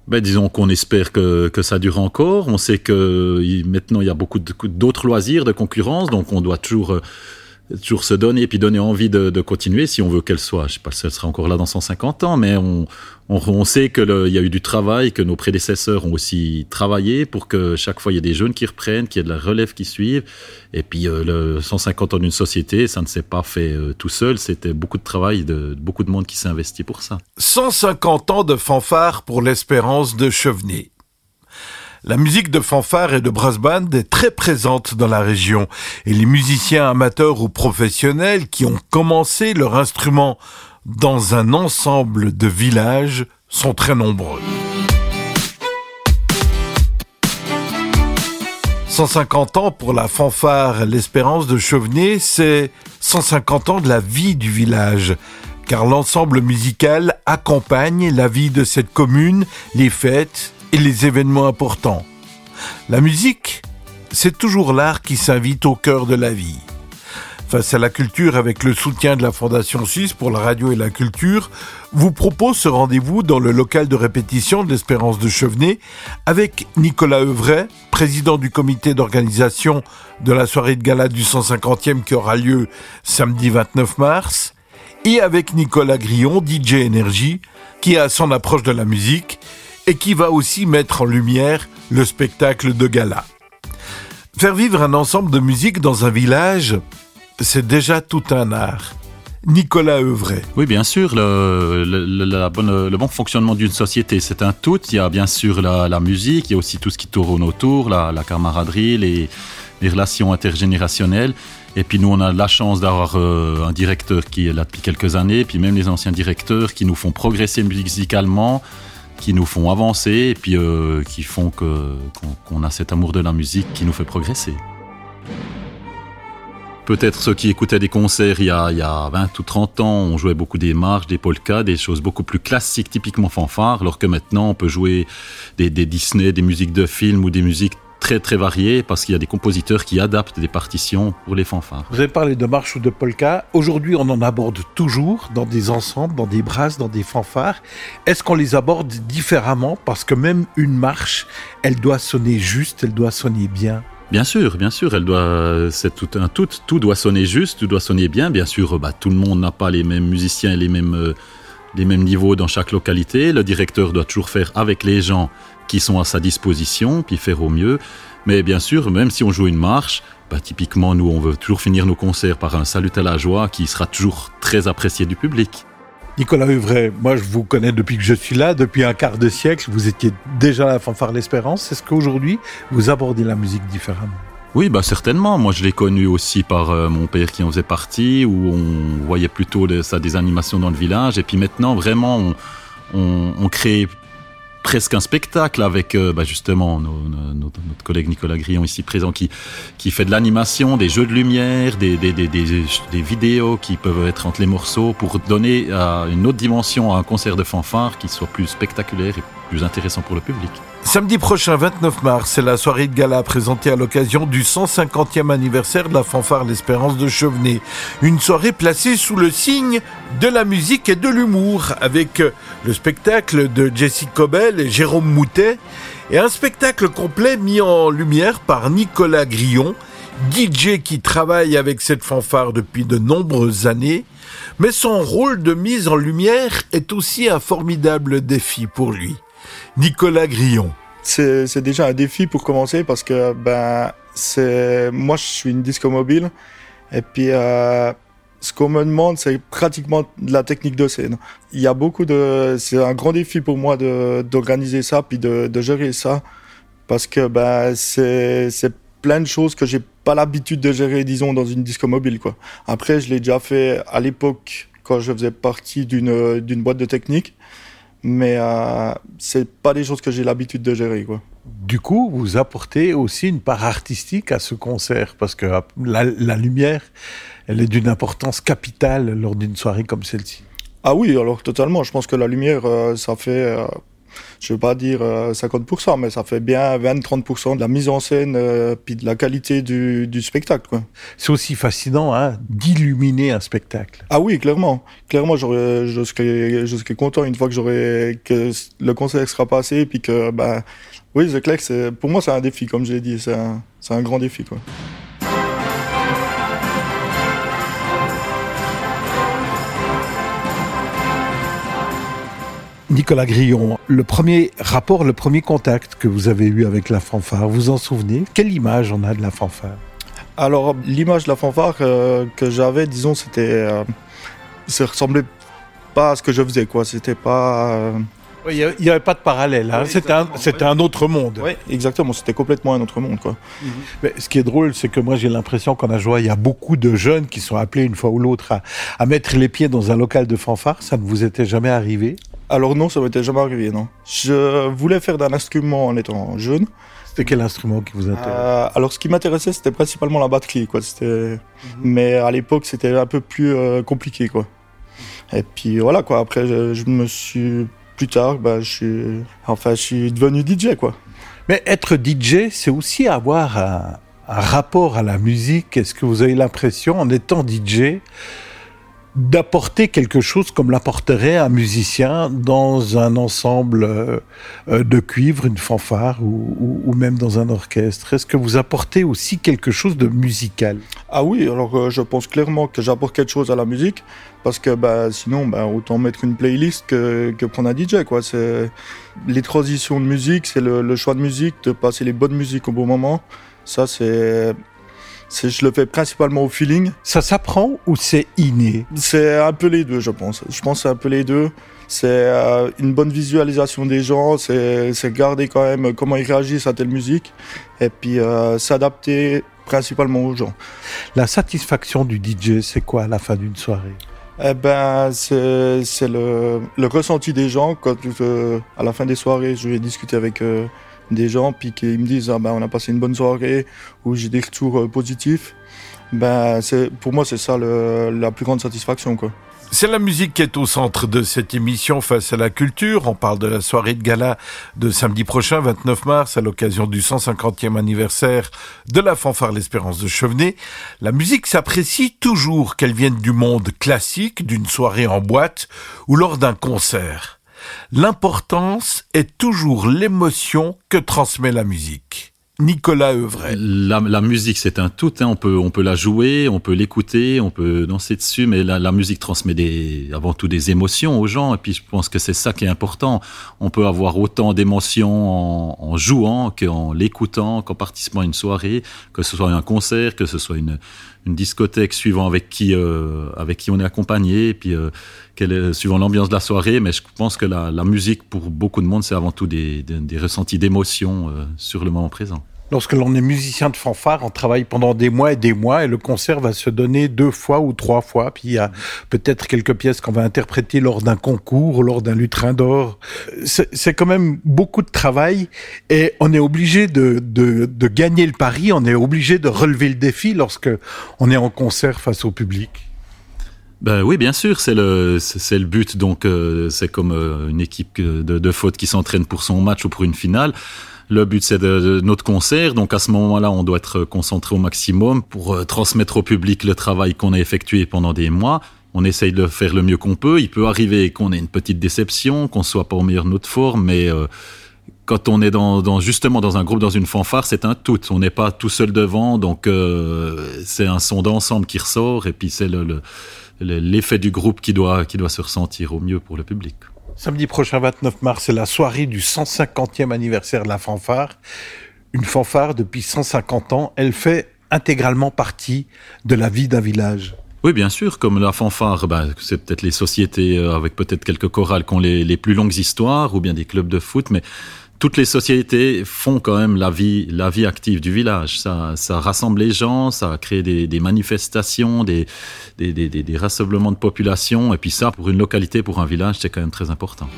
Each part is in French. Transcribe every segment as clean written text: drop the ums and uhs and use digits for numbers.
Disons qu'on espère que ça dure encore. On sait que maintenant il y a beaucoup d'autres loisirs, de concurrence, donc on doit toujours se donner et puis donner envie de continuer si on veut qu'elle soit. Je sais pas si elle sera encore là dans 150 ans, mais on sait que il y a eu du travail, que nos prédécesseurs ont aussi travaillé pour que chaque fois il y ait des jeunes qui reprennent, qu'il y ait de la relève qui suivent. Et puis le 150 ans d'une société, ça ne s'est pas fait tout seul. C'était beaucoup de travail, beaucoup de monde qui s'est investi pour ça. 150 ans de fanfare pour l'Espérance de Chevenay. La musique de fanfare et de brass band est très présente dans la région et les musiciens amateurs ou professionnels qui ont commencé leur instrument dans un ensemble de villages sont très nombreux. 150 ans pour la fanfare l'Espérance de Chevenay, c'est 150 ans de la vie du village, car l'ensemble musical accompagne la vie de cette commune, les fêtes et les événements importants. La musique, c'est toujours l'art qui s'invite au cœur de la vie. Face à la culture, avec le soutien de la Fondation Suisse pour la radio et la culture, vous propose ce rendez-vous dans le local de répétition de l'Espérance de Chevenay avec Nicolas Euvray, président du comité d'organisation de la soirée de gala du 150e qui aura lieu samedi 29 mars, et avec Nicolas Grillon, DJ Énergie, qui a son approche de la musique et qui va aussi mettre en lumière le spectacle de gala. Faire vivre un ensemble de musique dans un village, c'est déjà tout un art. Nicolas Euvray. Oui, bien sûr, le bon fonctionnement d'une société, c'est un tout. Il y a bien sûr la musique, il y a aussi tout ce qui tourne autour, la camaraderie, les relations intergénérationnelles. Et puis nous, on a la chance d'avoir un directeur qui est là depuis quelques années, puis même les anciens directeurs qui nous font progresser musicalement, qui nous font avancer et puis qui font qu'on a cet amour de la musique qui nous fait progresser. Peut-être ceux qui écoutaient des concerts il y a 20 ou 30 ans, on jouait beaucoup des marches, des polkas, des choses beaucoup plus classiques, typiquement fanfare, alors que maintenant on peut jouer des Disney, des musiques de films ou des musiques très très variées parce qu'il y a des compositeurs qui adaptent des partitions pour les fanfares. Vous avez parlé de marche ou de polka. Aujourd'hui, on en aborde toujours dans des ensembles, dans des brasses, dans des fanfares. Est-ce qu'on les aborde différemment? Parce que même une marche, elle doit sonner juste, elle doit sonner bien. Bien sûr, c'est tout un tout doit sonner juste, tout doit sonner bien. Bien sûr, tout le monde n'a pas les mêmes musiciens et les mêmes niveaux dans chaque localité. Le directeur doit toujours faire avec les gens qui sont à sa disposition, puis faire au mieux. Mais bien sûr, même si on joue une marche, typiquement, nous, on veut toujours finir nos concerts par un salut à la joie qui sera toujours très apprécié du public. Nicolas Euvray, moi je vous connais depuis que je suis là, depuis un quart de siècle, vous étiez déjà à la fanfare l'Espérance. Est-ce qu'aujourd'hui, vous abordez la musique différemment? Oui, certainement. Moi, je l'ai connu aussi par mon père qui en faisait partie, où on voyait plutôt des animations dans le village. Et puis maintenant, vraiment, on crée presque un spectacle avec justement notre collègue Nicolas Grillon ici présent qui fait de l'animation, des jeux de lumière, des vidéos qui peuvent être entre les morceaux pour donner une autre dimension à un concert de fanfare qui soit plus spectaculaire et plus intéressant pour le public. Samedi prochain, 29 mars, c'est la soirée de gala présentée à l'occasion du 150e anniversaire de la fanfare l'Espérance de Chevenay. Une soirée placée sous le signe de la musique et de l'humour, avec le spectacle de Jessie Cobel et Jérôme Moutet, et un spectacle complet mis en lumière par Nicolas Grillon, DJ qui travaille avec cette fanfare depuis de nombreuses années, mais son rôle de mise en lumière est aussi un formidable défi pour lui. Nicolas Grillon. C'est déjà un défi pour commencer parce que moi je suis une disco mobile et puis ce qu'on me demande c'est pratiquement de la technique de scène. Il y a c'est un grand défi pour moi d'organiser ça puis de gérer ça parce que c'est plein de choses que j'ai pas l'habitude de gérer disons dans une disco mobile quoi. Après je l'ai déjà fait à l'époque quand je faisais partie d'une boîte de technique. Mais c'est pas des choses que j'ai l'habitude de gérer quoi. Du coup, vous apportez aussi une part artistique à ce concert parce que la lumière, elle est d'une importance capitale lors d'une soirée comme celle-ci. Ah oui, alors totalement. Je pense que la lumière, ça fait je veux pas dire 50%, mais ça fait bien 20-30% de la mise en scène puis de la qualité du spectacle, quoi. C'est aussi fascinant, hein, d'illuminer un spectacle. Ah oui, clairement, je serais content une fois que le concert sera passé, puis que oui, c'est clair que pour moi c'est un défi, comme je l'ai dit, c'est un grand défi, quoi. Nicolas Grillon, le premier rapport, le premier contact que vous avez eu avec la fanfare, vous en souvenez? Quelle image on a de la fanfare? Alors, l'image de la fanfare que j'avais, disons, ça ressemblait pas à ce que je faisais, quoi. C'était pas... Il n'y avait pas de parallèle, hein. Oui, c'était un autre monde. Oui, exactement, c'était complètement un autre monde, quoi. Mais ce qui est drôle, c'est que moi j'ai l'impression qu'en Ajoie, il y a beaucoup de jeunes qui sont appelés une fois ou l'autre à mettre les pieds dans un local de fanfare. Ça ne vous était jamais arrivé? Alors non, ça m'était jamais arrivé, non. Je voulais faire d'un instrument en étant jeune. C'était quel instrument qui vous intéressait? Alors ce qui m'intéressait, c'était principalement la batterie, quoi. Mais à l'époque, c'était un peu plus compliqué, quoi. Et puis voilà, quoi. Après, je me suis... Plus tard, je suis devenu DJ, quoi. Mais être DJ, c'est aussi avoir un rapport à la musique. Est-ce que vous avez l'impression, en étant DJ, d'apporter quelque chose comme l'apporterait un musicien dans un ensemble de cuivre, une fanfare ou même dans un orchestre? Est-ce que vous apportez aussi quelque chose de musical? Ah oui, alors je pense clairement que j'apporte quelque chose à la musique, parce que sinon autant mettre une playlist que prendre un DJ, quoi. C'est les transitions de musique, c'est le choix de musique, de passer les bonnes musiques au bon moment. Ça je le fais principalement au feeling. Ça s'apprend ou c'est inné? C'est un peu les deux, je pense. Je pense que c'est un peu les deux. C'est une bonne visualisation des gens, c'est garder quand même comment ils réagissent à telle musique, et puis s'adapter principalement aux gens. La satisfaction du DJ, c'est quoi à la fin d'une soirée? C'est le ressenti des gens. Quand à la fin des soirées, je vais discuter avec des gens, puis qu'ils me disent on a passé une bonne soirée, ou j'ai des retours positifs. Pour moi, c'est ça la plus grande satisfaction, quoi. C'est la musique qui est au centre de cette émission Face à la culture. On parle de la soirée de gala de samedi prochain, 29 mars, à l'occasion du 150e anniversaire de la fanfare L'Espérance de Chevenay. La musique s'apprécie toujours, qu'elle vienne du monde classique, d'une soirée en boîte ou lors d'un concert. L'importance est toujours l'émotion que transmet la musique. Nicolas Evrel. La musique, c'est un tout, hein. On peut la jouer, on peut l'écouter, on peut danser dessus, mais la musique transmet avant tout des émotions aux gens, et puis je pense que c'est ça qui est important. On peut avoir autant d'émotions en jouant qu'en l'écoutant, qu'en participant à une soirée, que ce soit un concert, que ce soit une discothèque, suivant avec qui on est accompagné, et puis suivant l'ambiance de la soirée. Mais je pense que la musique, pour beaucoup de monde, c'est avant tout des ressentis d'émotion sur le moment présent. Lorsque l'on est musicien de fanfare, on travaille pendant des mois, et le concert va se donner 2 fois ou 3 fois. Puis il y a peut-être quelques pièces qu'on va interpréter lors d'un concours, lors d'un lutrin d'or. C'est quand même beaucoup de travail, et on est obligé de gagner le pari, on est obligé de relever le défi lorsque on est en concert face au public. Oui, bien sûr, c'est le but. Donc c'est comme une équipe de foot qui s'entraîne pour son match ou pour une finale. Le but, c'est de notre concert. Donc, à ce moment-là, on doit être concentré au maximum pour transmettre au public le travail qu'on a effectué pendant des mois. On essaye de faire le mieux qu'on peut. Il peut arriver qu'on ait une petite déception, qu'on soit pas au meilleur de notre forme, mais quand on est justement dans un groupe, dans une fanfare, c'est un tout. On n'est pas tout seul devant, donc c'est un son d'ensemble qui ressort, et puis c'est l'effet du groupe qui doit se ressentir au mieux pour le public. Samedi prochain, 29 mars, c'est la soirée du 150e anniversaire de la fanfare. Une fanfare, depuis 150 ans, elle fait intégralement partie de la vie d'un village. Oui, bien sûr, comme la fanfare, c'est peut-être les sociétés avec peut-être quelques chorales qui ont les plus longues histoires, ou bien des clubs de foot, mais toutes les sociétés font quand même la vie active du village. Ça rassemble les gens, ça crée des manifestations, des rassemblements de population, et puis ça, pour une localité, pour un village, c'est quand même très important.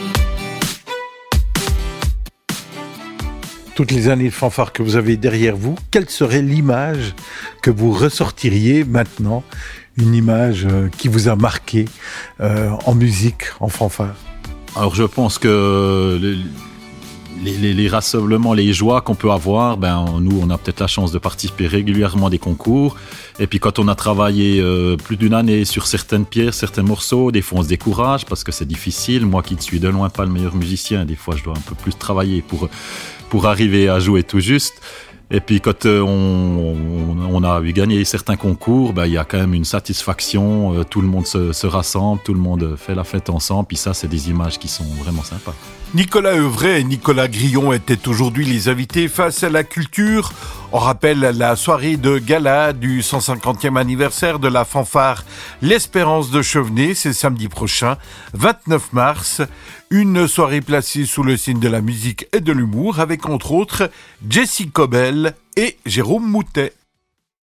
Toutes les années de fanfare que vous avez derrière vous, quelle serait l'image que vous ressortiriez maintenant, une image qui vous a marqué en musique, en fanfare? Alors je pense que les rassemblements, les joies qu'on peut avoir, nous on a peut-être la chance de participer régulièrement à des concours. Et puis quand on a travaillé plus d'une année sur certaines pièces, certains morceaux, des fois on se décourage parce que c'est difficile. Moi qui ne suis de loin pas le meilleur musicien, des fois je dois un peu plus travailler pour arriver à jouer tout juste. Et puis quand on a eu gagné certains concours, il y a quand même une satisfaction, tout le monde se rassemble, tout le monde fait la fête ensemble, puis ça c'est des images qui sont vraiment sympas. Nicolas Euvray et Nicolas Grillon étaient aujourd'hui les invités face à la culture. On rappelle la soirée de gala du 150e anniversaire de la fanfare L'Espérance de Chevenay, c'est samedi prochain, 29 mars. Une soirée placée sous le signe de la musique et de l'humour avec entre autres Jessie Cobel et Jérôme Moutet.